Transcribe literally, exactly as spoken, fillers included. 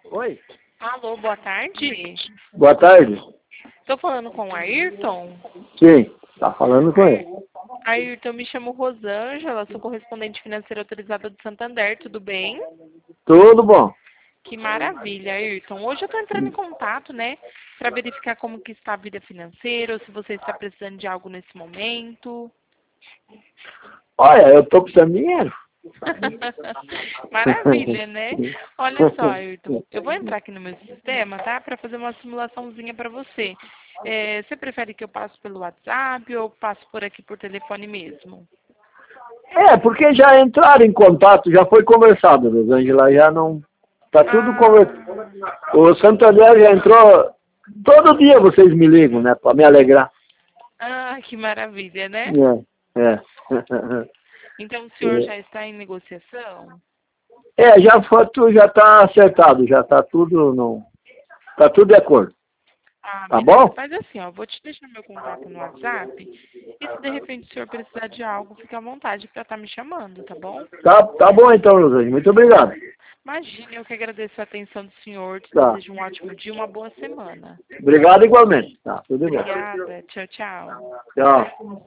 Oi? Alô, boa tarde. Boa tarde. Estou falando com o Ayrton. Sim, tá falando com ele. Ayrton, me chamo Rosângela, sou correspondente financeira autorizada do Santander, tudo bem? Tudo bom. Que maravilha, Ayrton. Hoje eu estou entrando em contato, né, para verificar como que está a vida financeira, ou se você está precisando de algo nesse momento. Olha, eu tô precisando de dinheiro. Maravilha, né? Olha só, Ayrton, eu vou entrar aqui no meu sistema, tá? Para fazer uma simulaçãozinha para você. É, você prefere que eu passe pelo WhatsApp ou passo por aqui por telefone mesmo? É, porque já entraram em contato, já foi conversado, Rosângela, já não... Tá tudo conversado. Ah, O Santander já entrou... Todo dia vocês me ligam, né, pra me alegrar. ah, que maravilha, né? É, é. Então o senhor já está em negociação? É, já foi, tu- já tá acertado, já tá tudo no... Tá tudo de acordo. Ah, Tá beleza. bom? Faz assim, ó, vou te deixar meu contato no WhatsApp e se de repente o senhor precisar de algo, fique à vontade para estar me chamando, tá bom? Tá, tá bom então, Rosângela. Muito obrigado. Imagine, eu que agradeço a atenção do senhor, te Tá. desejo um ótimo dia e uma boa semana. Obrigado igualmente. Tá, tudo bom. Obrigada, tchau, tchau. Tchau.